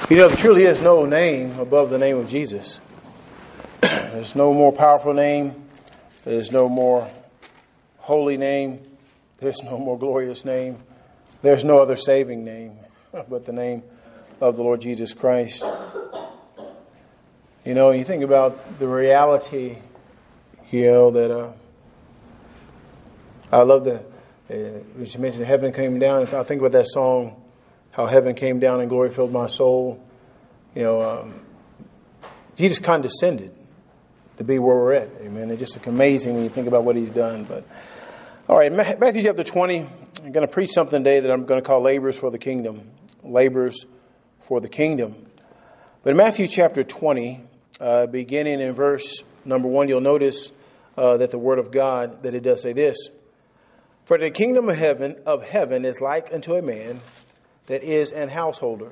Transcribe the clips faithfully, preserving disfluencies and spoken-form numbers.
You know, there truly is no name above the name of Jesus. There's no more powerful name. There's no more holy name. There's no more glorious name. There's no other saving name but the name of the Lord Jesus Christ. You know, you think about the reality, you know, that uh, I love the, uh, as you mentioned, heaven came down. I think about that song, how heaven came down and glory filled my soul. You know, um, Jesus condescended to be where we're at. Amen. It's just amazing when you think about what he's done. But all right, Matthew chapter twenty. I'm going to preach something today that I'm going to call laborers for the kingdom. Laborers for the kingdom. But in Matthew chapter twenty, uh, beginning in verse number one, you'll notice uh, that the word of God, that it does say this. For the kingdom of heaven of heaven is like unto a man that is an householder,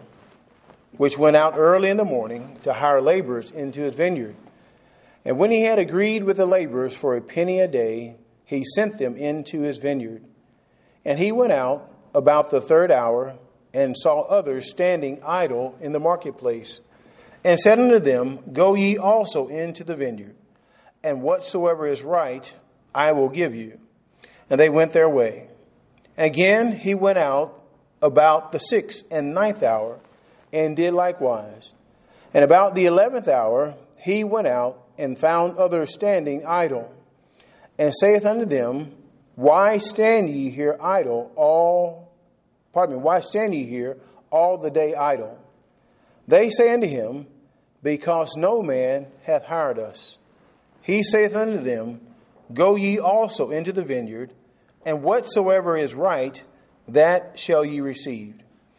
which went out early in the morning to hire laborers into his vineyard. And when he had agreed with the laborers for a penny a day, he sent them into his vineyard. And he went out about the third hour and saw others standing idle in the marketplace, and said unto them, Go ye also into the vineyard, and whatsoever is right I will give you. And they went their way. Again he went out about the sixth and ninth hour, and did likewise. And about the eleventh hour he went out and found others standing idle, and saith unto them, Why stand ye here idle all, pardon me, why stand ye here all the day idle? They say unto him, Because no man hath hired us. He saith unto them, Go ye also into the vineyard, and whatsoever is right, that shall ye receive.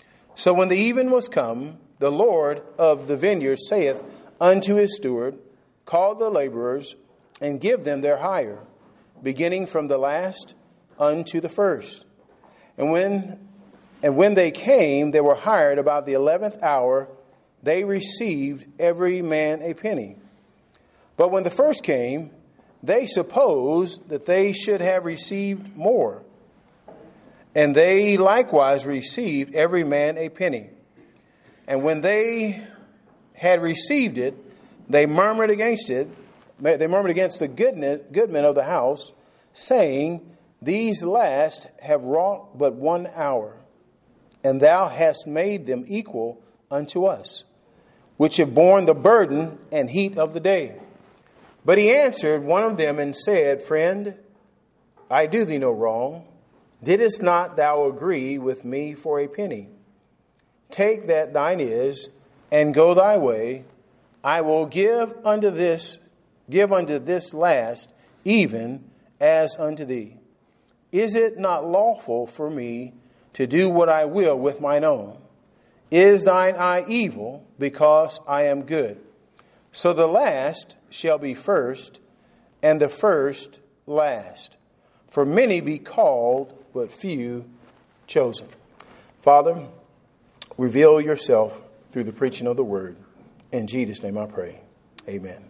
So when the even was come, the Lord of the vineyard saith unto his steward, Call the laborers, and give them their hire, beginning from the last unto the first. And when and when they came, they were hired about the eleventh hour. They received every man a penny. But when the first came, they supposed that they should have received more. And they likewise received every man a penny. And when they had received it, they murmured against it. They murmured against the goodness, goodman of the house, saying, These last have wrought but one hour, and thou hast made them equal unto us, which have borne the burden and heat of the day. But he answered one of them and said, Friend, I do thee no wrong. Didst not thou agree with me for a penny? Take that thine is, and go thy way. I will give unto this, give unto this last, even as unto thee. Is it not lawful for me to do what I will with mine own? Is thine eye evil, because I am good? So the last shall be first, and the first last. For many be called, but few chosen. Father, reveal yourself through the preaching of the word. In Jesus' name I pray. Amen.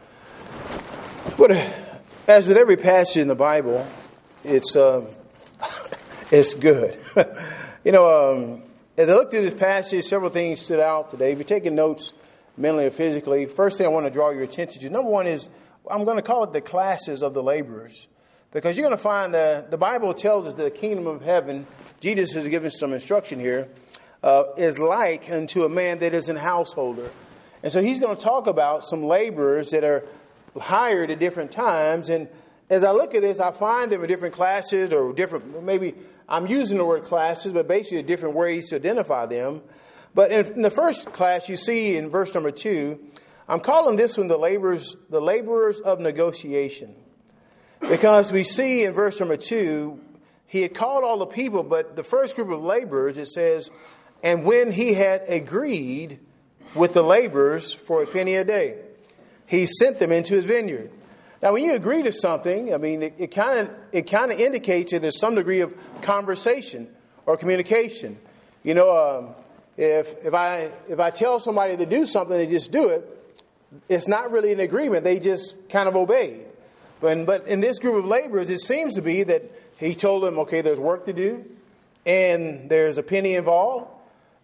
But as with every passage in the Bible, it's uh, it's good. you know, um, as I looked through this passage, several things stood out today. If you're taking notes mentally or physically, first thing I want to draw your attention to, number one is, I'm going to call it the classes of the laborers. Because you're going to find that the Bible tells us that the kingdom of heaven, Jesus has given some instruction here, uh, is like unto a man that is an householder. And so he's going to talk about some laborers that are hired at different times. And as I look at this, I find them in different classes or different, maybe I'm using the word classes, but basically different ways to identify them. But in, in the first class, you see in verse number two, I'm calling this one the laborers, the laborers of negotiation. Because we see in verse number two, he had called all the people, but the first group of laborers, it says, and when he had agreed with the laborers for a penny a day, he sent them into his vineyard. Now, when you agree to something, I mean, it kind of it kind of indicates that there's some degree of conversation or communication. You know, um, if if I if I tell somebody to do something, they just do it. It's not really an agreement; they just kind of obey. But, but in this group of laborers, it seems to be that he told them, okay, there's work to do, and there's a penny involved,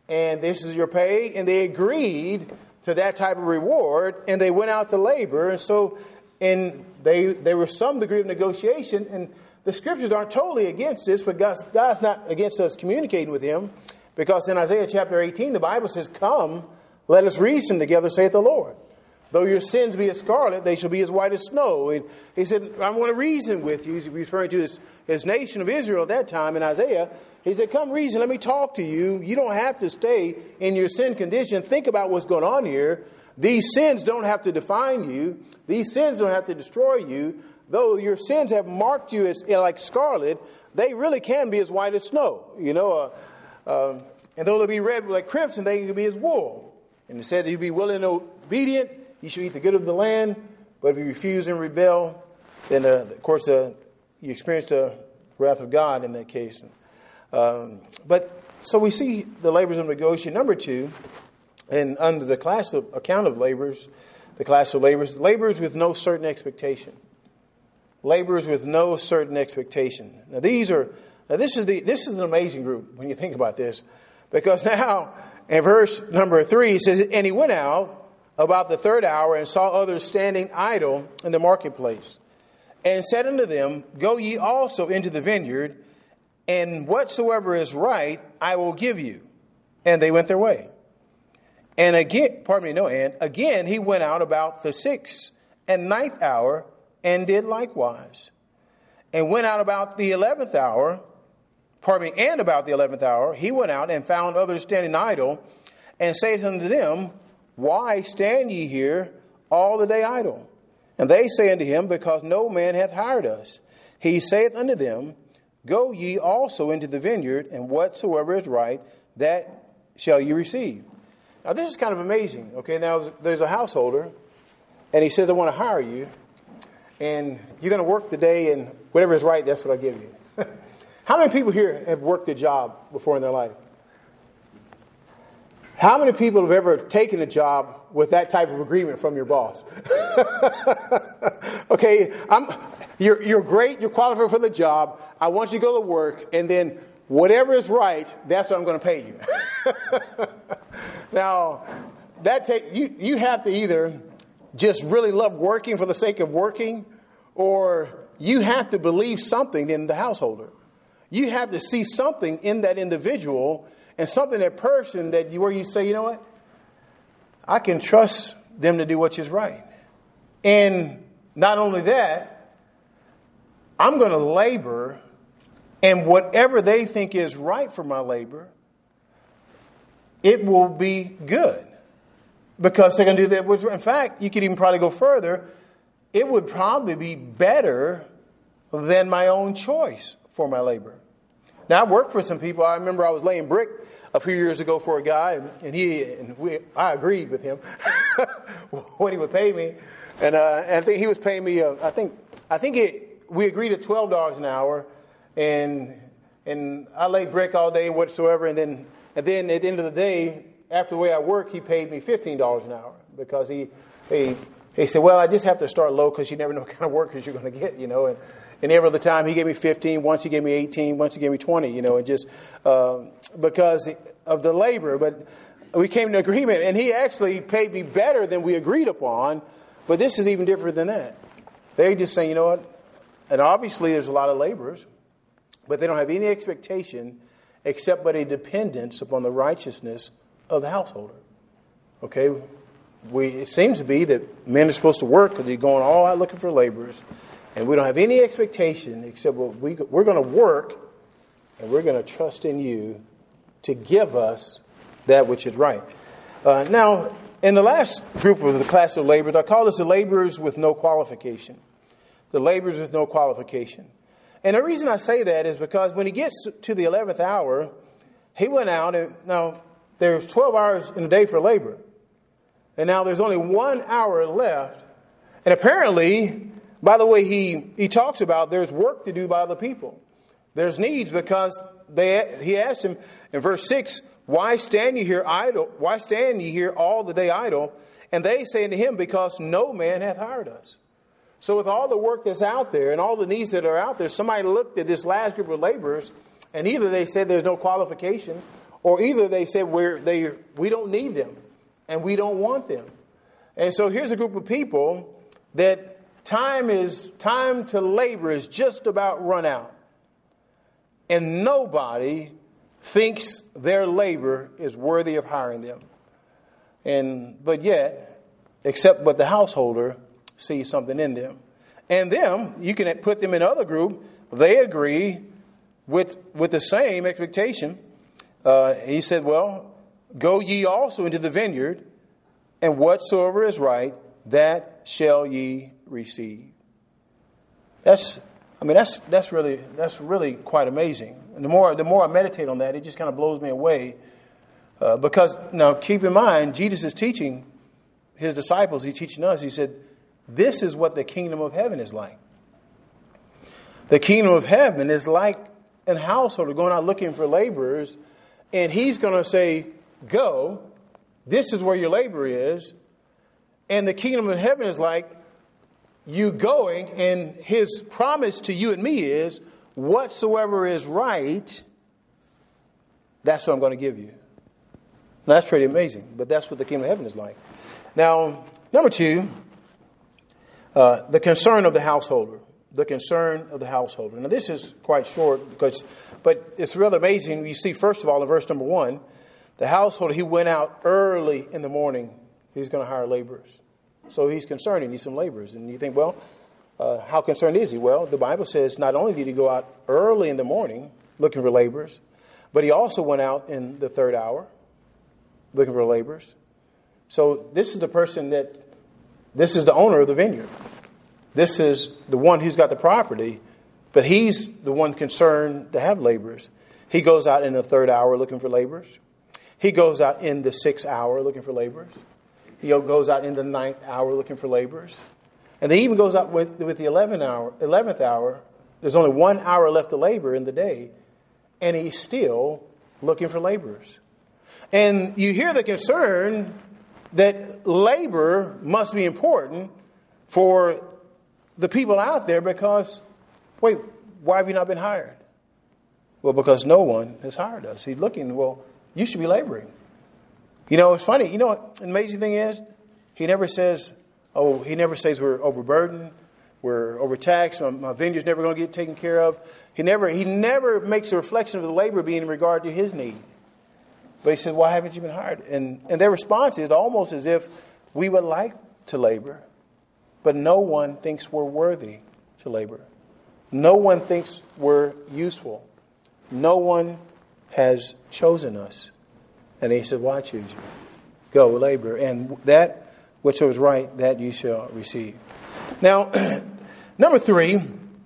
and this is your pay. And they agreed to that type of reward, and they went out to labor. And so, and they there was some degree of negotiation. And the scriptures aren't totally against this, but God's, God's not against us communicating with him, because in Isaiah chapter eighteen, the Bible says, "Come, let us reason together, saith the Lord. Though your sins be as scarlet, they shall be as white as snow." And he said, "I want to reason with you." He's referring to his, his nation of Israel at that time in Isaiah. He said, "Come reason, let me talk to you. You don't have to stay in your sin condition. Think about what's going on here. These sins don't have to define you. These sins don't have to destroy you. Though your sins have marked you as like scarlet, they really can be as white as snow. You know, uh, uh, and though they be red like crimson, they can be as wool." And it said that you be willing and obedient, you shall eat the good of the land. But if you refuse and rebel, then uh, of course uh, you experience the wrath of God in that case. Um, but so we see the labors of negotiation. Number two, and under the class of account of labors, the class of labors, labors with no certain expectation. Laborers with no certain expectation. Now these are now this is the this is an amazing group when you think about this, because now in verse number three it says, "And he went out about the third hour and saw others standing idle in the marketplace, and said unto them, Go ye also into the vineyard, and whatsoever is right I will give you. And they went their way. And again, pardon me, no, and again he went out about the sixth and ninth hour, and did likewise. And went out about the eleventh hour, pardon me, and about the eleventh hour, he went out and found others standing idle, and saith unto them, Why stand ye here all the day idle? And they say unto him, Because no man hath hired us. He saith unto them, Go ye also into the vineyard, and whatsoever is right, that shall ye receive. Now this is kind of amazing. Okay, now there's a householder, and he says, I want to hire you, and you're going to work the day, and whatever is right, that's what I give you. How many people here have worked a job before in their life? How many people have ever taken a job with that type of agreement from your boss? Okay, I'm, you're, you're great, you're qualified for the job, I want you to go to work, and then whatever is right, that's what I'm going to pay you. Now, that take you, you have to either just really love working for the sake of working, or you have to believe something in the householder. You have to see something in that individual, and something, that person, that you, where you say, you know what? I can trust them to do what is right. And not only that, I'm going to labor, and whatever they think is right for my labor, it will be good. Because they're going to do that. Which, in fact, you could even probably go further. It would probably be better than my own choice for my labor. Now, I worked for some people. I remember I was laying brick a few years ago for a guy, and he and we, I agreed with him what he would pay me, and, uh, and I think he was paying me. Uh, I think I think it, we agreed at twelve dollars an hour, and and I laid brick all day whatsoever, and then and then at the end of the day, after the way I worked, he paid me fifteen dollars an hour, because he he he said, well, I just have to start low because you never know what kind of workers you're going to get, you know, and. And every other time he gave me fifteen, once he gave me eighteen, once he gave me twenty, you know, and just uh, because of the labor. But we came to an agreement, and he actually paid me better than we agreed upon. But this is even different than that. They're just saying, you know what? And obviously there's a lot of laborers, but they don't have any expectation except but a dependence upon the righteousness of the householder. Okay? We, it seems to be that men are supposed to work because they're going all out looking for laborers. And we don't have any expectation except what we, we're going to work, and we're going to trust in you to give us that which is right. Uh, now, in the last group of the class of laborers, I call this the laborers with no qualification. The laborers with no qualification. And the reason I say that is because when he gets to the eleventh hour, he went out, and now there's twelve hours in a day for labor. And now there's only one hour left. And apparently, by the way, he, he talks about there's work to do by other people. There's needs, because they he asked him in verse six, Why stand ye here idle? Why stand ye here all the day idle? And they say unto him, Because no man hath hired us. So with all the work that's out there and all the needs that are out there, somebody looked at this last group of laborers, and either they said there's no qualification, or either they said we're, they, we don't need them and we don't want them. And so here's a group of people that time is time to labor is just about run out. And nobody thinks their labor is worthy of hiring them. And but yet, except but the householder sees something in them. And them, you can put them in other group, they agree with with the same expectation. Uh, he said, well, go ye also into the vineyard, and whatsoever is right, that shall ye receive. That's, I mean, that's that's really that's really quite amazing. And the more the more I meditate on that, it just kind of blows me away. Uh, because now, keep in mind, Jesus is teaching his disciples. He's teaching us. He said, "This is what the kingdom of heaven is like." The kingdom of heaven is like a householder going out looking for laborers, and he's going to say, "Go. This is where your labor is." And the kingdom of heaven is like you going, and his promise to you and me is, whatsoever is right, that's what I'm going to give you. Now, that's pretty amazing, but that's what the kingdom of heaven is like. Now, number two, uh, the concern of the householder. The concern of the householder. Now, this is quite short, because, but it's really amazing. You see, first of all, in verse number one, the householder, he went out early in the morning. He's going to hire laborers. So he's concerned. He needs some laborers. And you think, well, uh, how concerned is he? Well, the Bible says not only did he go out early in the morning looking for laborers, but he also went out in the third hour looking for laborers. So this is the person that, this is the owner of the vineyard. This is the one who's got the property, but he's the one concerned to have laborers. He goes out in the third hour looking for laborers. He goes out in the sixth hour looking for laborers. He goes out in the ninth hour looking for laborers. And then he even goes out with, with the eleventh hour, eleventh hour. There's only one hour left to labor in the day, and he's still looking for laborers. And you hear the concern that labor must be important for the people out there, because, wait, why have you not been hired? Well, because no one has hired us. He's looking, well, you should be laboring. You know, it's funny. You know what the amazing thing is? He never says, oh, he never says we're overburdened, we're overtaxed, my, my vineyard's never going to get taken care of. He never, he never makes a reflection of the labor being in regard to his need. But he said, why haven't you been hired? And, and their response is almost as if we would like to labor, but no one thinks we're worthy to labor. No one thinks we're useful. No one has chosen us. And he said, why choose you? Go labor. And that which was right, that you shall receive. Now, number three.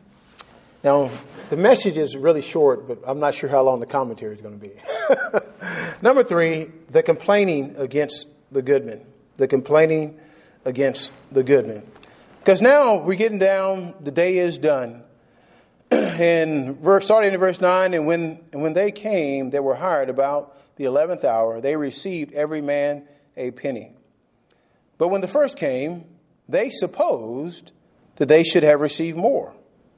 Now, the message is really short, but I'm not sure how long the commentary is going to be. Number three, the complaining against the goodman. The complaining against the goodman. Because now we're getting down, the day is done. And verse, starting in verse nine, and when and when they came, they were hired about the eleventh hour. They received every man a penny. But when the first came, they supposed that they should have received more.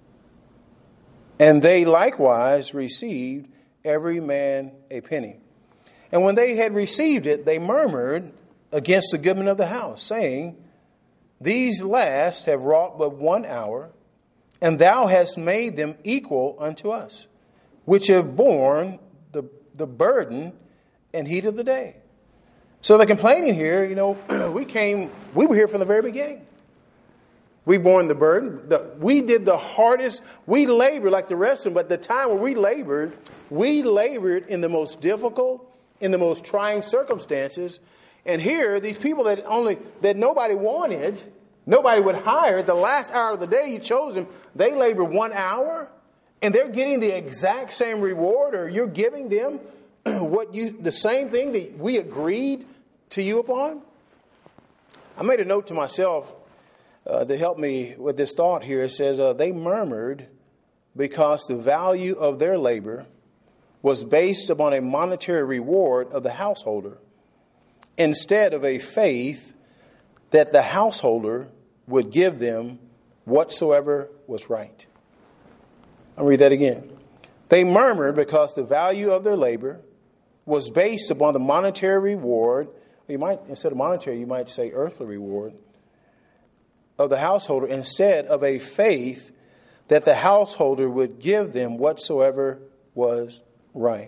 And they likewise received every man a penny. And when they had received it, they murmured against the goodman of the house, saying, these last have wrought but one hour, and thou hast made them equal unto us, which have borne the, the burden and heat of the day. So the complaining here, you know, we came, we were here from the very beginning. We borne the burden. The, we did the hardest. We labored like the rest of them, but the time when we labored, we labored in the most difficult, in the most trying circumstances. And here, these people that only that nobody wanted, nobody would hire, the last hour of the day you chose them, they labored one hour, and they're getting the exact same reward, or you're giving them what you the same thing that we agreed to you upon. I made a note to myself uh, to help me with this thought here. It says uh, they murmured because the value of their labor was based upon a monetary reward of the householder, instead of a faith that the householder would give them whatsoever was right. I'll read that again. They murmured because the value of their labor was based upon the monetary reward. You might, instead of monetary, you might say earthly reward of the householder, instead of a faith that the householder would give them whatsoever was right.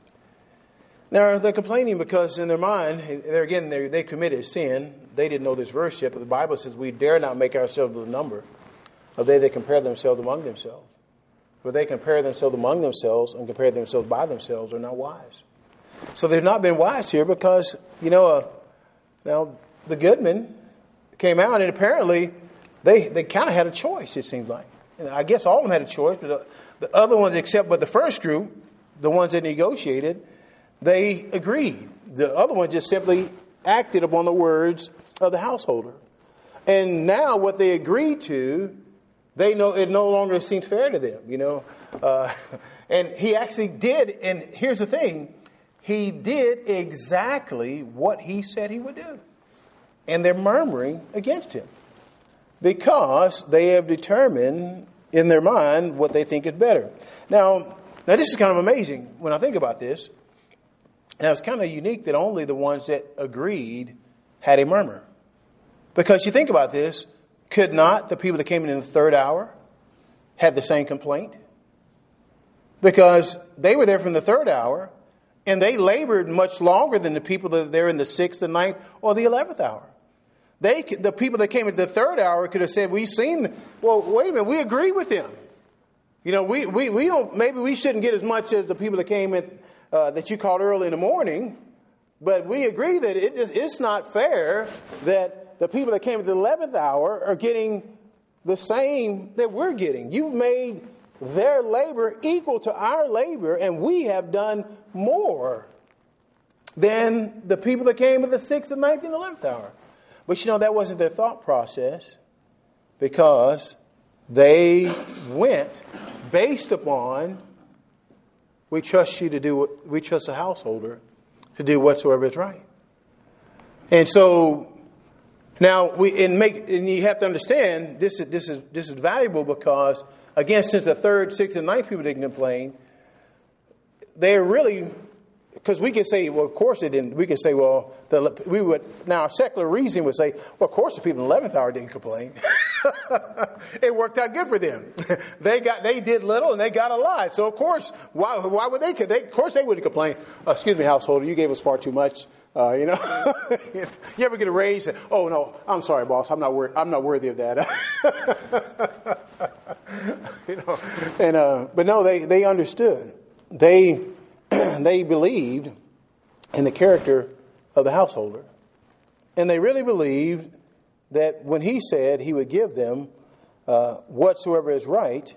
Now, they're complaining because in their mind, there again, they, they committed sin. They didn't know this verse yet, but the Bible says we dare not make ourselves the number of they that compare themselves among themselves. For they compare themselves among themselves and compare themselves by themselves are not wise. So they've not been wise here because, you know, uh, now the Goodman came out and apparently they, they kind of had a choice, it seems like. And I guess all of them had a choice, but the, the other ones, except but the first group, the ones that negotiated, they agreed. The other one just simply acted upon the words of the householder. And now what they agreed to, they know it no longer seems fair to them, you know. Uh, and he actually did, and here's the thing, he did exactly what he said he would do. And they're murmuring against him because they have determined in their mind what they think is better. Now, now this is kind of amazing when I think about this. Now, it's kind of unique that only the ones that agreed had a murmur. Because you think about this, could not the people that came in in the third hour have the same complaint? Because they were there from the third hour, and they labored much longer than the people that are there in the sixth, the ninth, or the eleventh hour. They, the people that came in the third hour could have said, we've seen, well, wait a minute, we agree with them. You know, we, we, we don't, maybe we shouldn't get as much as the people that came in, uh, that you called early in the morning, but we agree that it is, it's not fair that the people that came at the eleventh hour are getting the same that we're getting. You've made their labor equal to our labor, and we have done more than the people that came at the sixth, the ninth, and eleventh hour. But you know, that wasn't their thought process, because they went based upon, we trust you to do what, we trust the householder to do whatsoever is right. And so now we and make and you have to understand this is this is this is valuable because again, since the third, sixth, and ninth people didn't complain, they're really, because we can say, well, of course they didn't. We can say, well, the, we would now secular reason would say, well, of course the people in the eleventh hour didn't complain. It worked out good for them. They got they did little and they got a lot. So of course, why why would they? they of course they wouldn't complain. Uh, excuse me, householder, you gave us far too much. Uh, you know, you ever get a raise? And, oh no, I'm sorry, boss. I'm not wor- I'm not worthy of that. You know, and uh, but no, they they understood. They they believed in the character of the householder, and they really believed that when he said he would give them uh, whatsoever is right,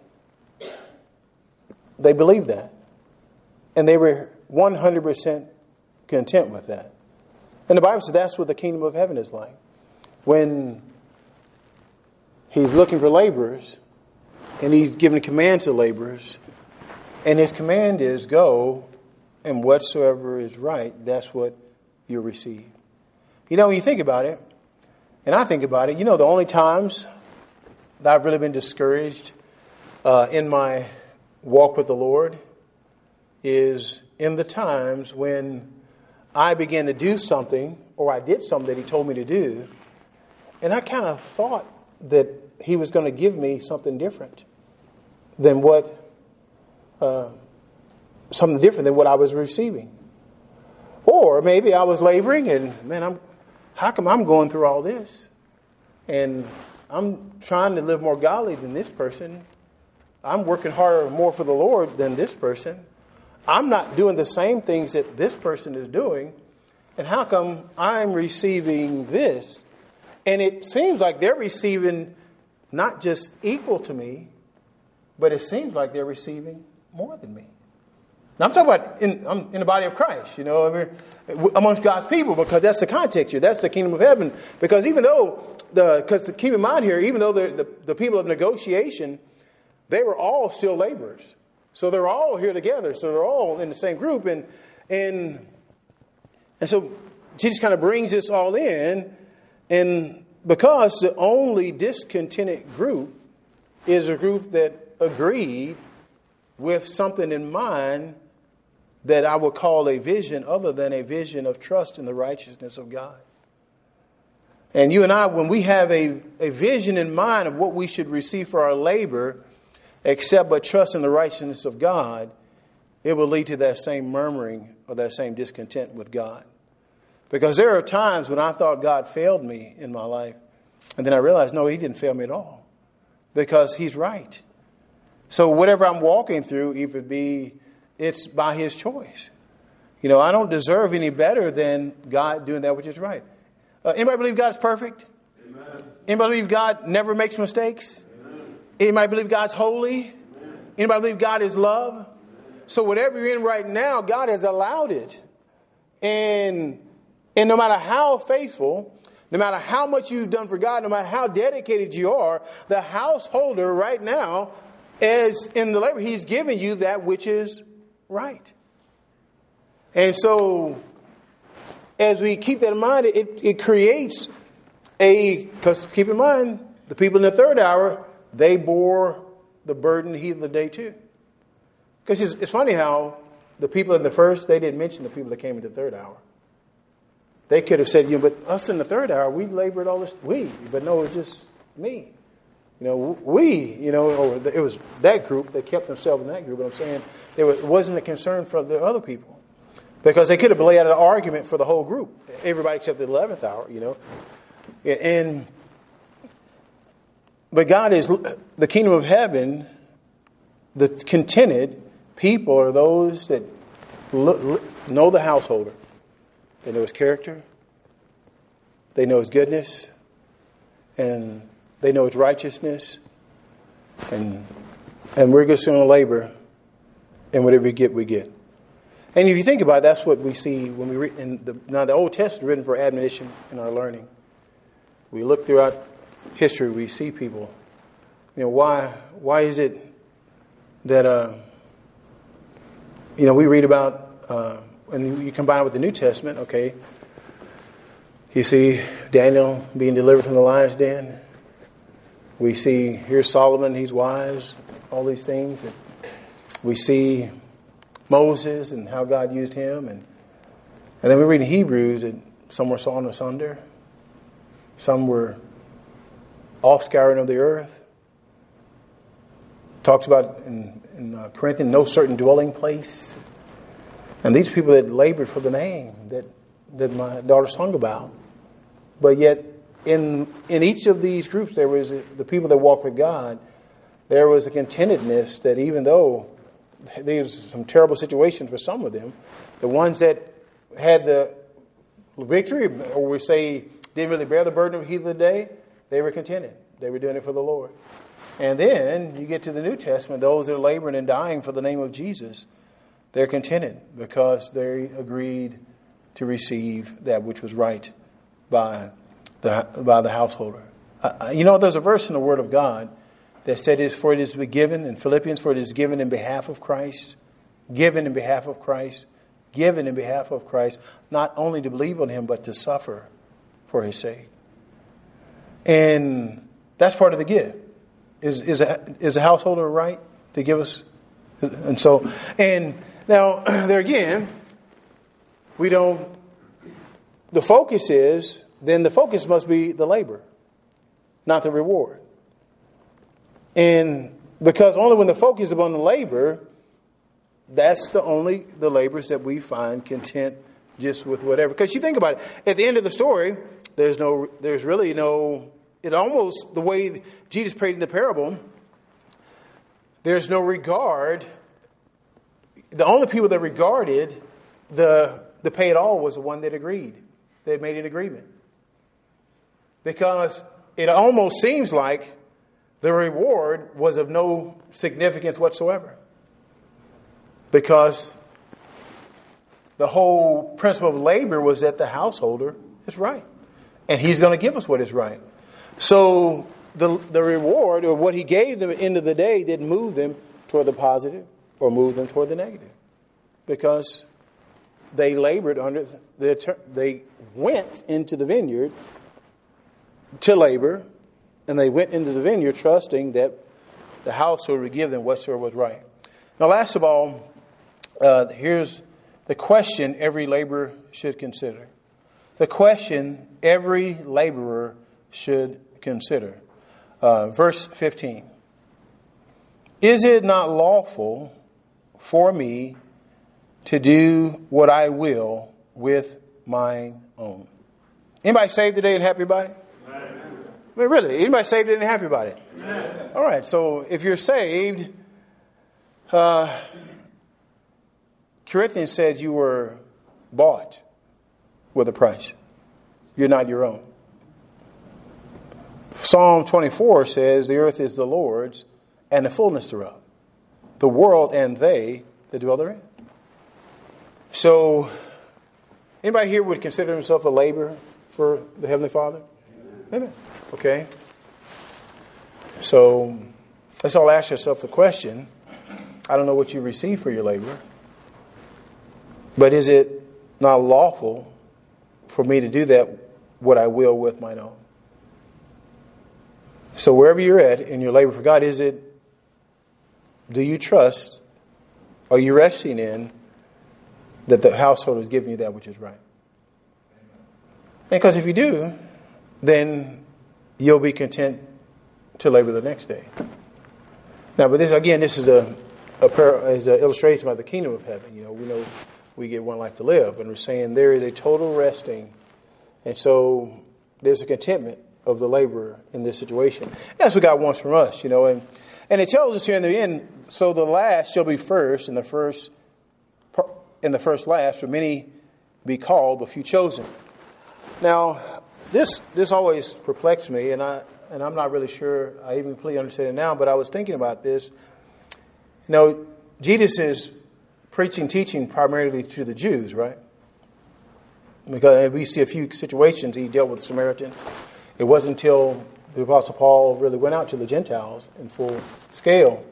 they believed that, and they were one hundred percent content with that. And the Bible says that's what the kingdom of heaven is like. When he's looking for laborers, and he's giving commands to laborers, and his command is go, and whatsoever is right, that's what you'll receive. You know, when you think about it, and I think about it, you know, the only times that I've really been discouraged uh, in my walk with the Lord is in the times when I began to do something, or I did something that he told me to do, and I kind of thought that he was going to give me something different than what, uh, something different than what I was receiving. Or maybe I was laboring and, man, I'm, how come I'm going through all this? And I'm trying to live more godly than this person. I'm working harder, more for the Lord than this person. I'm not doing the same things that this person is doing. And how come I'm receiving this? And it seems like they're receiving not just equal to me, but it seems like they're receiving more than me. Now I'm talking about in, I'm in the body of Christ, you know, I mean, amongst God's people, because that's the context here. That's the kingdom of heaven. Because even though, the because keep in mind here, even though the, the, the people of negotiation, they were all still laborers. So they're all here together. So they're all in the same group. And and and so Jesus kind of brings this all in. And because the only discontented group is a group that agreed with something in mind that I would call a vision other than a vision of trust in the righteousness of God. And you and I, when we have a, a vision in mind of what we should receive for our labor, except but trust in the righteousness of God, it will lead to that same murmuring or that same discontent with God. Because there are times when I thought God failed me in my life. And then I realized, no, he didn't fail me at all. Because he's right. So whatever I'm walking through, if it be, it's by his choice. You know, I don't deserve any better than God doing that which is right. Uh, anybody believe God is perfect? Amen. Anybody believe God never makes mistakes? Amen. Anybody believe God's holy? Amen. Anybody believe God is love? Amen. So whatever you're in right now, God has allowed it. And, and no matter how faithful, no matter how much you've done for God, no matter how dedicated you are, the householder right now, as in the labor, he's giving you that which is right. And so, as we keep that in mind, it, it creates a, because keep in mind, the people in the third hour, they bore the burden, the heat of the day too. Because it's, it's funny how the people in the first, they didn't mention the people that came in the third hour. They could have said, you know, but us in the third hour, we labored all this, we, but no, it was just me. You know, we, you know, or it was that group, they kept themselves in that group, but I'm saying there was, it wasn't a concern for the other people. Because they could have laid out an argument for the whole group. Everybody except the eleventh hour, you know. And, but God is, the kingdom of heaven, the contented people are those that know the householder. They know his character. They know his goodness. And they know his righteousness. And, and we're just going to labor. And whatever we get, we get. And if you think about it, that's what we see when we read in the, now the Old Testament is written for admonition in our learning. We look throughout history, we see people. You know, why why is it that uh, you know, we read about uh, and you combine it with the New Testament, okay. You see Daniel being delivered from the lion's den. We see here's Solomon, he's wise, all these things. And we see Moses and how God used him. And, and then we read in Hebrews that some were sawn asunder. Some were offscouring of the earth. Talks about in, in uh, Corinthians, no certain dwelling place. And these people that labored for the name that, that my daughter sung about. But yet in in each of these groups, there was a, the people that walked with God, there was a contentedness that even though there's some terrible situations for some of them, the ones that had the victory, or we say didn't really bear the burden of the heat of the day, they were contented. They were doing it for the Lord. And then you get to the New Testament, those that are laboring and dying for the name of Jesus, they're contented because they agreed to receive that which was right by the by the householder. Uh, you know, there's a verse in the Word of God that said, "Is for it is given," in Philippians, "for it is given in behalf of Christ, given in behalf of Christ, given in behalf of Christ, not only to believe on Him, but to suffer for His sake." And that's part of the gift. Is is a, is a householder right to give us? And so, and now there again, we don't. The focus is then the focus must be the labor, not the reward. And because only when the focus is upon the labor, that's the only the labors that we find content just with whatever. Because you think about it, at the end of the story, there's no, there's really no. It almost the way Jesus prayed in the parable. There's no regard. The only people that regarded the the pay it all was the one that agreed. They made an agreement. Because it almost seems like the reward was of no significance whatsoever. Because the whole principle of labor was that the householder is right. And he's going to give us what is right. So the the reward or what he gave them at the end of the day didn't move them toward the positive or move them toward the negative. Because they labored under the, they went into the vineyard to labor, and they went into the vineyard trusting that the household would give them whatsoever was right. Now, last of all, uh, here's The question every laborer should consider. The question every laborer should consider. Uh, verse fifteen. Is it not lawful for me to do what I will with mine own? Anybody saved today and happy about it? Amen. I mean, really, anybody saved today and happy about it? Amen. All right, so if you're saved, uh, Corinthians said you were bought with a price. You're not your own. Psalm twenty-four says the earth is the Lord's and the fullness thereof, the world and they that dwell therein. So, anybody here would consider himself a laborer for the Heavenly Father? Amen. Okay. So, let's all ask yourself the question. I don't know what you receive for your labor, but is it not lawful for me to do that what I will with mine own? So wherever you're at in your labor for God, is it, do you trust, are you resting in that the household is giving you that which is right? Because if you do, then you'll be content to labor the next day. Now, but this, again, this is a, a par- is an illustration about the kingdom of heaven. You know, we know we get one life to live, and we're saying there is a total resting. And so there's a contentment of the laborer in this situation. That's what God wants from us, you know. And, and it tells us here in the end, so the last shall be first, and the first and the first last, for many be called, but few chosen. Now, this this always perplexed me, and I and I'm not really sure I even completely understand it now, but I was thinking about this. You know, Jesus is preaching, teaching primarily to the Jews, right? Because we see a few situations he dealt with the Samaritan. It wasn't until the Apostle Paul really went out to the Gentiles in full scale.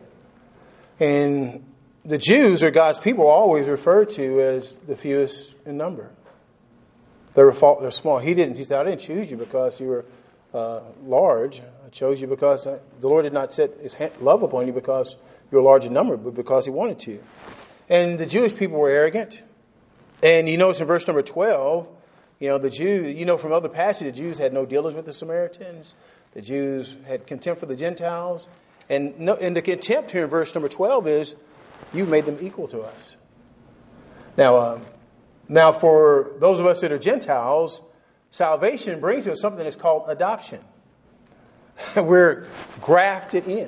And the Jews, or God's people, are always referred to as the fewest in number. They're, they're small. He didn't. He said, I didn't choose you because you were uh, large. I chose you because I, the Lord did not set his hand, love upon you because you were large in number, but because he wanted to. And the Jewish people were arrogant. And you notice in verse number twelve, you know, the Jews, you know, from other passages, the Jews had no dealings with the Samaritans. The Jews had contempt for the Gentiles. And, no, and the contempt here in verse number twelve is, you made them equal to us. Now, um, now for those of us that are Gentiles, salvation brings us something that's called adoption. We're grafted in.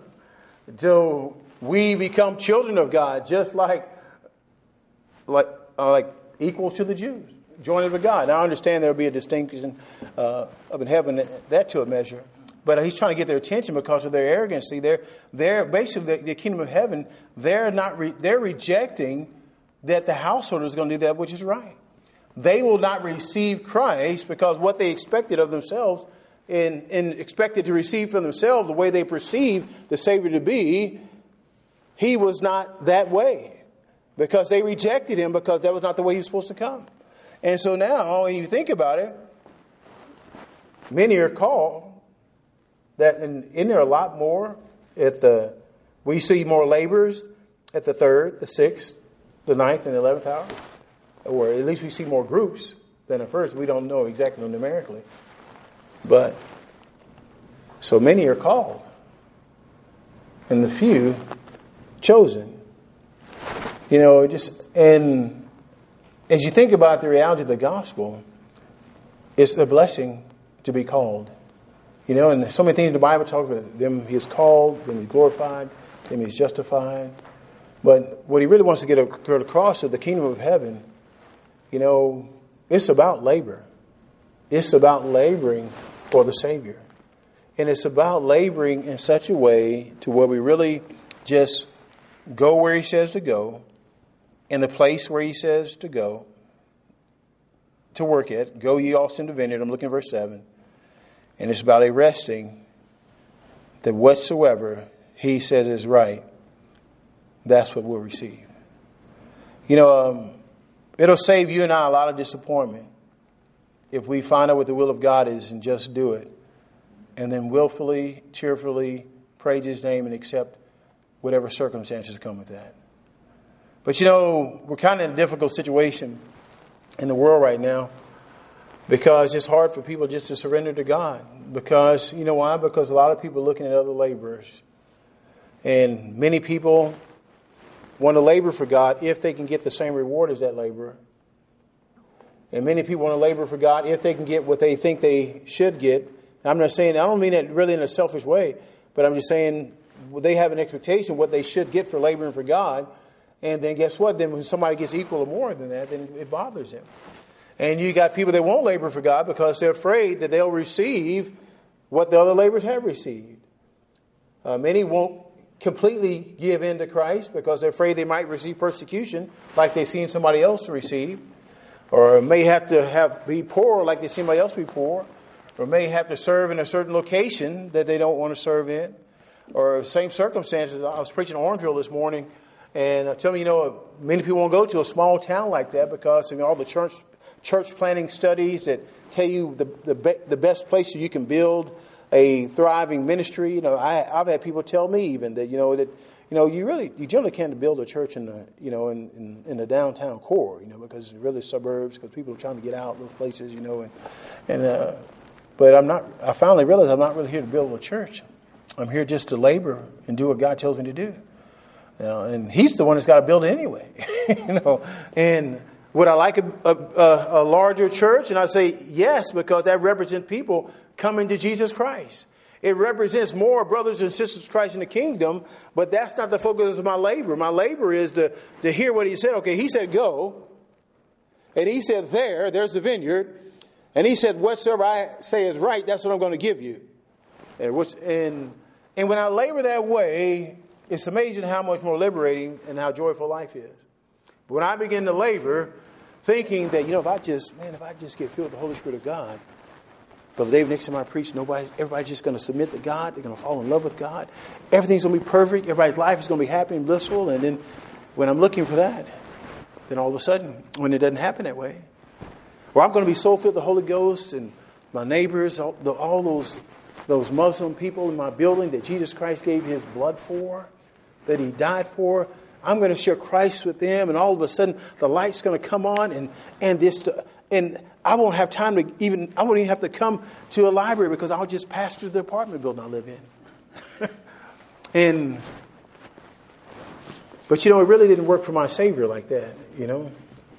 So we become children of God, just like, like, uh, like equal to the Jews. Joined with God. Now, I understand there will be a distinction uh, up in heaven, that to a measure. But he's trying to get their attention because of their arrogancy. They're, they're basically, the, the kingdom of heaven, they're not, re, they're rejecting that the householder is going to do that which is right. They will not receive Christ because what they expected of themselves and, and expected to receive from themselves, the way they perceived the Savior to be, he was not that way. Because they rejected him because that was not the way he was supposed to come. And so now, when you think about it, many are called. That, and isn't there a lot more at the, we see more laborers at the third, the sixth, the ninth, and the eleventh hour? Or at least we see more groups than at first. We don't know exactly numerically. But, so many are called. And the few chosen. You know, just, and as you think about the reality of the gospel, it's a blessing to be called. You know, and so many things in the Bible talk about them. He is called, them he's glorified, them he's justified. But what he really wants to get across is the kingdom of heaven. You know, it's about labor. It's about laboring for the Savior. And it's about laboring in such a way to where we really just go where he says to go, in the place where he says to go, to work at. Go ye also into the vineyard. I'm looking at verse seven. And it's about a resting that whatsoever he says is right, that's what we'll receive. You know, um, it'll save you and I a lot of disappointment if we find out what the will of God is and just do it. And then willfully, cheerfully praise his name and accept whatever circumstances come with that. But, you know, we're kind of in a difficult situation in the world right now because it's hard for people just to surrender to God. Because, you know why? Because a lot of people are looking at other laborers. And many people want to labor for God if they can get the same reward as that laborer. And many people want to labor for God if they can get what they think they should get. I'm not saying, I don't mean that really in a selfish way, but I'm just saying they have an expectation of what they should get for laboring for God. And then guess what? Then when somebody gets equal or more than that, then it bothers them. And you got people that won't labor for God because they're afraid that they'll receive what the other laborers have received. Uh, many won't completely give in to Christ because they're afraid they might receive persecution like they've seen somebody else receive. Or may have to have be poor like they see somebody else be poor. Or may have to serve in a certain location that they don't want to serve in. Or same circumstances. I was preaching in Orangeville this morning. And I tell me, you know, many people won't go to a small town like that because of you know, all the church church planting studies that tell you the the, be, the best place you can build a thriving ministry. You know, I, I've had people tell me even that you know that you know you really you generally can't build a church in the you know in, in, in the downtown core. You know, because it's really suburbs because people are trying to get out of those places. You know, and and uh, but I'm not. I finally realized I'm not really here to build a church. I'm here just to labor and do what God tells me to do. You know, and He's the one that's got to build it anyway. you know, and would I like a, a, a larger church? And I say yes, because that represents people coming to Jesus Christ. It represents more brothers and sisters of Christ in the kingdom, but that's not the focus of my labor. My labor is to, to hear what He said. Okay, He said go. And He said there, there's the vineyard. And He said whatsoever I say is right, that's what I'm going to give you. And, which, and, and when I labor that way, it's amazing how much more liberating and how joyful life is. But when I begin to labor, thinking that, you know, if I just, man, if I just get filled with the Holy Spirit of God, Brother Dave, next time I preach, nobody, everybody's just going to submit to God. They're going to fall in love with God. Everything's going to be perfect. Everybody's life is going to be happy and blissful. And then when I'm looking for that, then all of a sudden, when it doesn't happen that way, or I'm going to be so filled with the Holy Ghost and my neighbors, all, the, all those those Muslim people in my building that Jesus Christ gave His blood for, that He died for, I'm going to share Christ with them, and all of a sudden the light's going to come on, and and this, and I won't have time to even, I won't even have to come to a library because I'll just pass through the apartment building I live in. and, but you know, it really didn't work for my Savior like that, you know.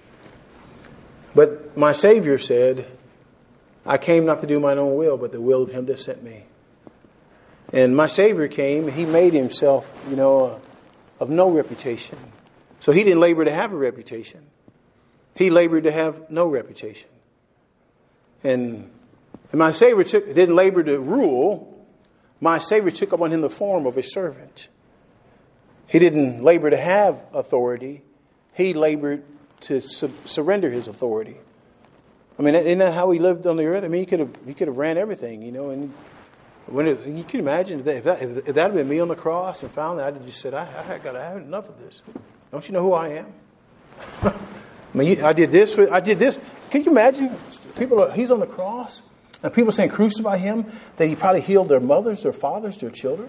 But my Savior said, I came not to do mine own will, but the will of Him that sent me. And my Savior came, He made Himself, you know, uh, of no reputation. So He didn't labor to have a reputation. He labored to have no reputation. And, and my Savior took, didn't labor to rule. My Savior took upon Him the form of a servant. He didn't labor to have authority. He labored to su- surrender His authority. I mean, isn't that how He lived on the earth? I mean, He could have He could have ran everything, you know. And when it, you can imagine if that, if that if that had been me on the cross, and finally I'd have just said, I, I got I had enough of this. Don't you know who I am? I mean, I did this. I did this. Can you imagine? People, are, He's on the cross, and people saying crucify Him. That He probably healed their mothers, their fathers, their children,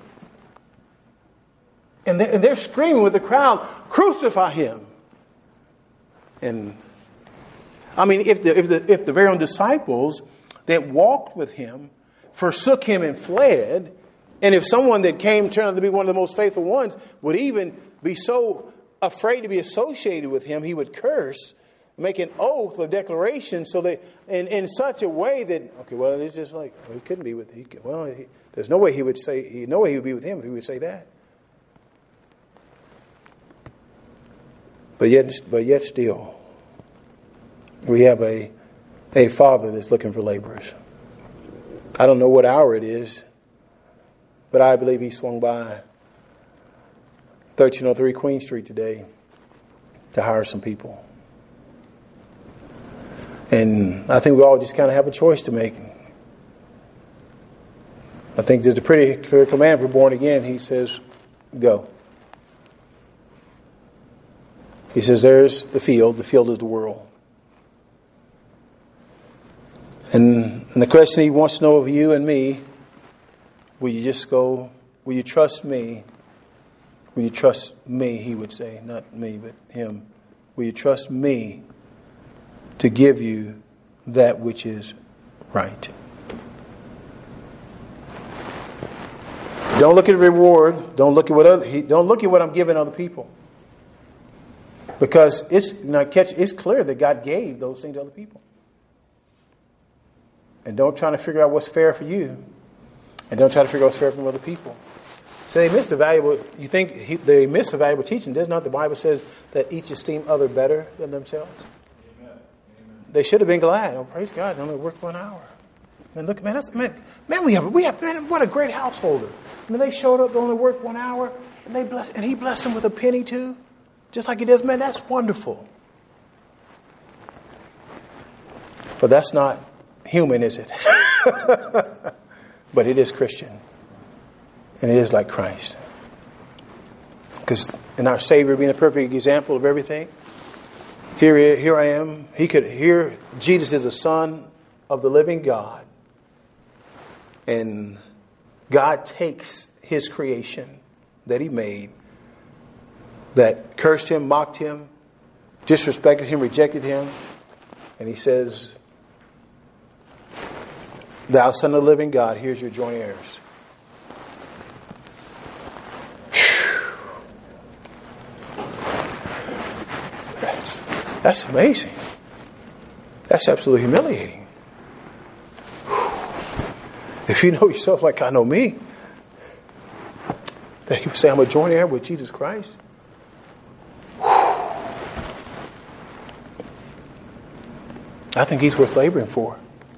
and they're, and they're screaming with the crowd, crucify Him. And I mean, if the if the if the very own disciples that walked with Him forsook Him and fled, and if someone that came turned out to be one of the most faithful ones would even be so afraid to be associated with Him, he would curse, make an oath or declaration, so that in, in such a way that okay, well, it's just like well, he couldn't be with he, well, he, there's no way he would say he, no way he would be with Him if he would say that. But yet, but yet still, we have a a Father that's looking for laborers. I don't know what hour it is, but I believe He swung by thirteen oh three Queen Street today to hire some people. And I think we all just kind of have a choice to make. I think there's a pretty clear command for born again. He says, go. He says, there's the field. The field is the world. And, and the question He wants to know of you and me, will you just go, will you trust me Will you trust me, he would say, not me, but him. Will you trust me to give you that which is right? Don't look at the reward. Don't look at what other, don't look at what I'm giving other people. Because it's now catch it's clear that God gave those things to other people. And don't try to figure out what's fair for you. And don't try to figure out what's fair from other people. So they missed a valuable, you think he, they missed a valuable teaching. Does not the Bible says that each esteem other better than themselves? Amen. Amen. They should have been glad. Oh, praise God, they only worked one hour. Man, look, man, that's, man, man, we have, we have, man, what a great householder. I mean, they showed up, they only worked one hour, and they blessed, and he blessed them with a penny too. Just like he does, man, that's wonderful. But that's not human, is it? But it is Christian. And it is like Christ. Because in our Savior being the perfect example of everything, here, here I am. He could hear Jesus is the Son of the living God. And God takes his creation that he made, that cursed him, mocked him, disrespected him, rejected him. And he says, thou Son of the living God, here's your joint heirs. That's, that's amazing. That's absolutely humiliating. If you know yourself like I know me, that you say I'm a joint heir with Jesus Christ. I think he's worth laboring for.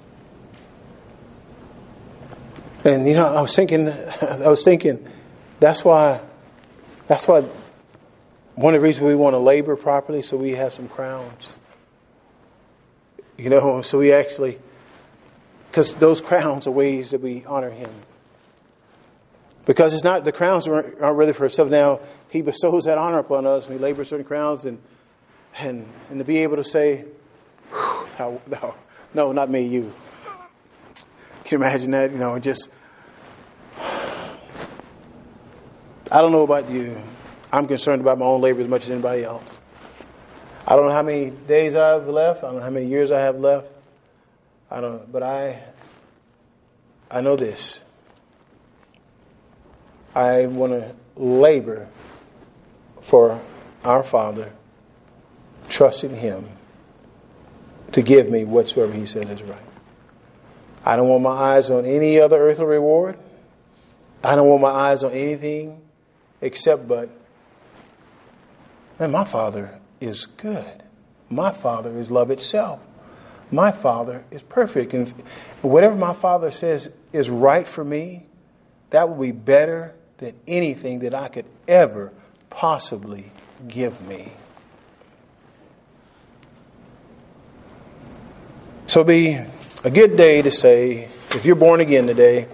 And you know, I was thinking, I was thinking, that's why, that's why one of the reasons we want to labor properly, so we have some crowns. You know, so we actually, because those crowns are ways that we honor him. Because it's not, the crowns aren't really for ourselves. Now, he bestows that honor upon us. We labor certain crowns, and and and to be able to say, how, no, no, not me, you. Can you imagine that? You know, just, I don't know about you. I'm concerned about my own labor as much as anybody else. I don't know how many days I've left. I don't know how many years I have left. I don't, but I, I know this. I want to labor for our Father, trusting him to give me whatsoever he says is right. I don't want my eyes on any other earthly reward. I don't want my eyes on anything except but, man, my Father is good. My Father is love itself. My Father is perfect. And whatever my Father says is right for me, that will be better than anything that I could ever possibly give me. So it'll be a good day to say, if you're born again today,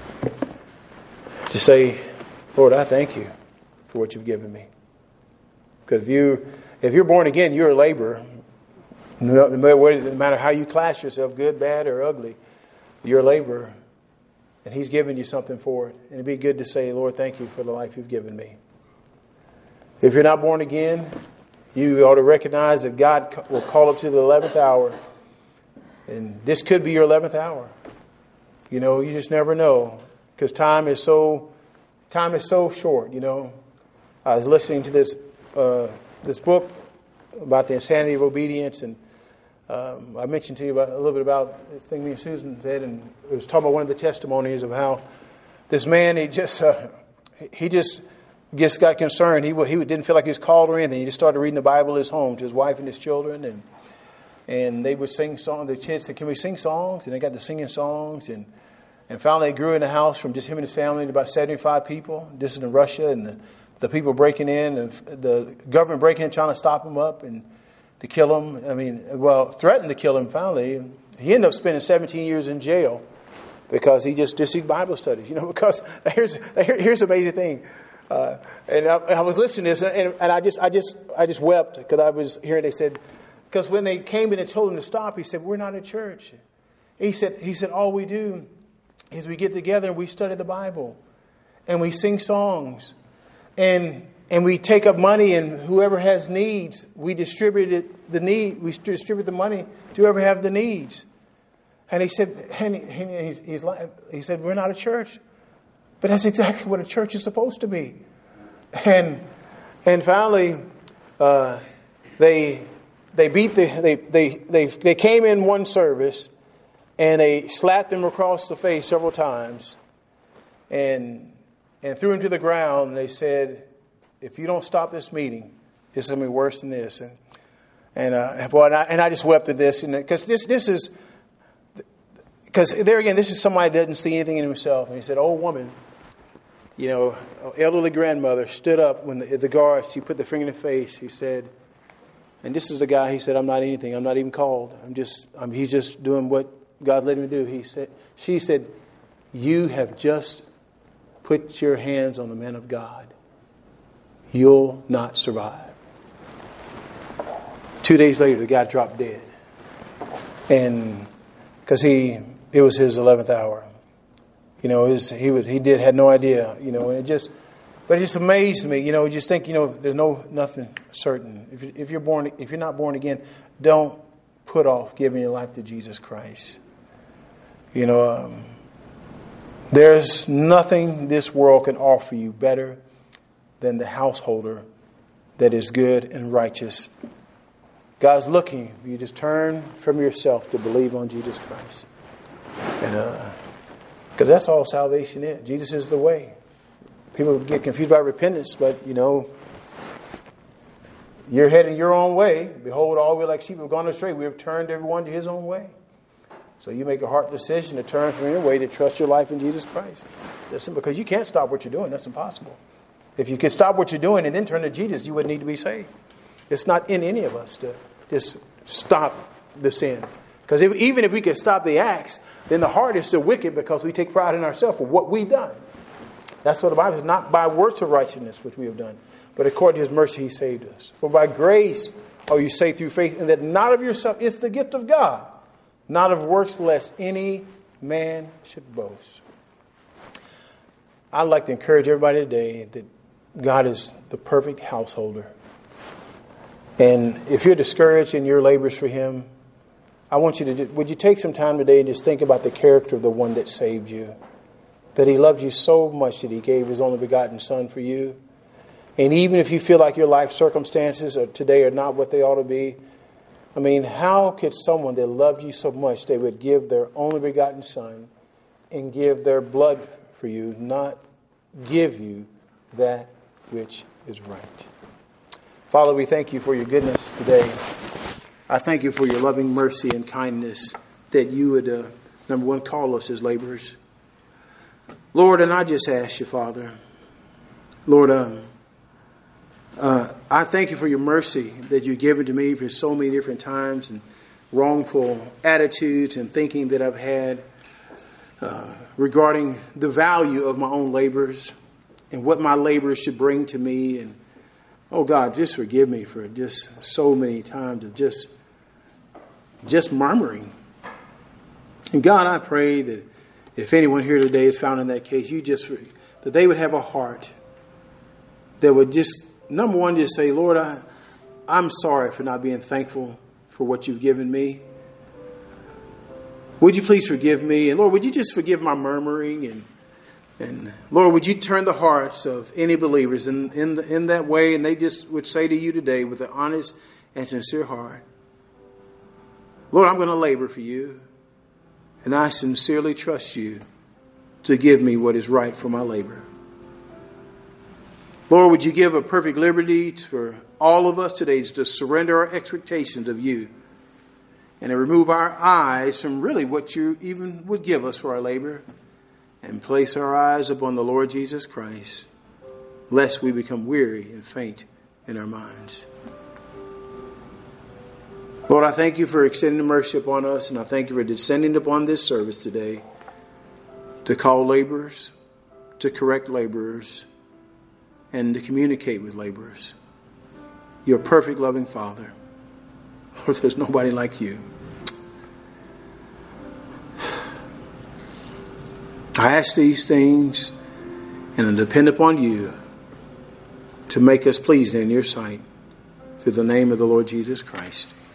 to say, Lord, I thank you for what you've given me. Because if you, if you're born again, you're a laborer. No matter how you class yourself, good, bad, or ugly, you're a laborer. And he's given you something for it. And it'd be good to say, Lord, thank you for the life you've given me. If you're not born again, you ought to recognize that God will call up to the eleventh hour. And this could be your eleventh hour. You know, you just never know. Because time is so, time is so short, you know. I was listening to this, uh, this book about the insanity of obedience, and um, I mentioned to you about, a little bit about the thing me and Susan said, and it was talking about one of the testimonies of how this man, he just, uh, he just, just got concerned. He he didn't feel like he was called or anything. He just started reading the Bible at his home to his wife and his children, and and they would sing songs. The kids said, "Can we sing songs?" And they got to singing songs, and and finally it grew in the house from just him and his family to about seventy-five people. This is in Russia, and the, the people breaking in, and the government breaking in, trying to stop him up and to kill him. I mean, well, threatened to kill him. Finally, he ended up spending seventeen years in jail because he just just did Bible studies. You know, because here's here's the amazing thing. Uh, and I, I was listening to this, and, and I just I just I just wept because I was hearing. They said, because when they came in and told him to stop, he said, "We're not a church." He said, "He said all we do is we get together and we study the Bible, and we sing songs, and and we take up money, and whoever has needs, we distribute it, the need. We distribute the money to whoever have the needs. And he said, and he, he's, he's like, he said, we're not a church, but that's exactly what a church is supposed to be. And and finally, uh, they they beat the they they they they came in one service, and they slapped him across the face several times, and and threw him to the ground. And they said, if you don't stop this meeting, it's going to be worse than this. And and uh, boy, and I, and I just wept at this, because this this is because there again, this is somebody that doesn't see anything in himself. And he said, old woman, you know, elderly grandmother stood up when the, the guards, she put the finger in the face. He said, and this is the guy. He said, I'm not anything. I'm not even called. I'm just. I'm, he's just doing what God led him to do. He said. She said, you have just put your hands on the man of God. You'll not survive. Two days later, the guy dropped dead. And because he, it was his eleventh hour. You know, his, he was, he did, had no idea, you know, and it just, but it just amazed me. You know, you just think, you know, there's no, nothing certain. If, if you're born, if you're not born again, don't put off giving your life to Jesus Christ. You know, um, there's nothing this world can offer you better than the householder that is good and righteous. God's looking for you to turn from yourself to believe on Jesus Christ. And uh, because that's all salvation is. Jesus is the way. People get confused about repentance, but you know, you're heading your own way. Behold, all we like sheep have gone astray. We have turned everyone to his own way. So you make a heart decision to turn from your way, to trust your life in Jesus Christ. That's simple, because you can't stop what you're doing. That's impossible. If you could stop what you're doing and then turn to Jesus, you wouldn't need to be saved. It's not in any of us to just stop the sin. Because if, even if we could stop the acts, then the heart is still wicked, because we take pride in ourselves for what we've done. That's what the Bible says, not by works of righteousness which we have done, but according to his mercy he saved us. For by grace are you saved through faith, and that not of yourself, it's the gift of God, not of works, lest any man should boast. I'd like to encourage everybody today that God is the perfect householder. And if you're discouraged in your labors for him, I want you to, would you take some time today and just think about the character of the one that saved you? That he loved you so much that he gave his only begotten son for you. And even if you feel like your life circumstances are today are not what they ought to be, I mean, how could someone that loved you so much, they would give their only begotten son and give their blood for you, not give you that which is right? Father, we thank you for your goodness today. I thank you for your loving mercy and kindness, that you would, uh, number one, call us as laborers. Lord, and I just ask you, Father, Lord, um, uh, I thank you for your mercy that you've given to me for so many different times, and wrongful attitudes and thinking that I've had uh, regarding the value of my own labors and what my labors should bring to me. And oh God, just forgive me for just so many times of just just murmuring. And God, I pray that if anyone here today is found in that case, you just, that they would have a heart that would just, number one, just say, Lord, I, I'm sorry for not being thankful for what you've given me. Would you please forgive me? And Lord, would you just forgive my murmuring? And And Lord, would you turn the hearts of any believers in in, the, in that way, and they just would say to you today with an honest and sincere heart, Lord, I'm going to labor for you, and I sincerely trust you to give me what is right for my labor. Lord, would you give a perfect liberty for all of us today to surrender our expectations of you and to remove our eyes from really what you even would give us for our labor, and place our eyes upon the Lord Jesus Christ, lest we become weary and faint in our minds. Lord, I thank you for extending mercy upon us, and I thank you for descending upon this service today to call laborers, to correct laborers, and to communicate with laborers. You're a perfect, loving Father. Lord, there's nobody like you. I ask these things and I depend upon you to make us pleasing in your sight. Through the name of the Lord Jesus Christ.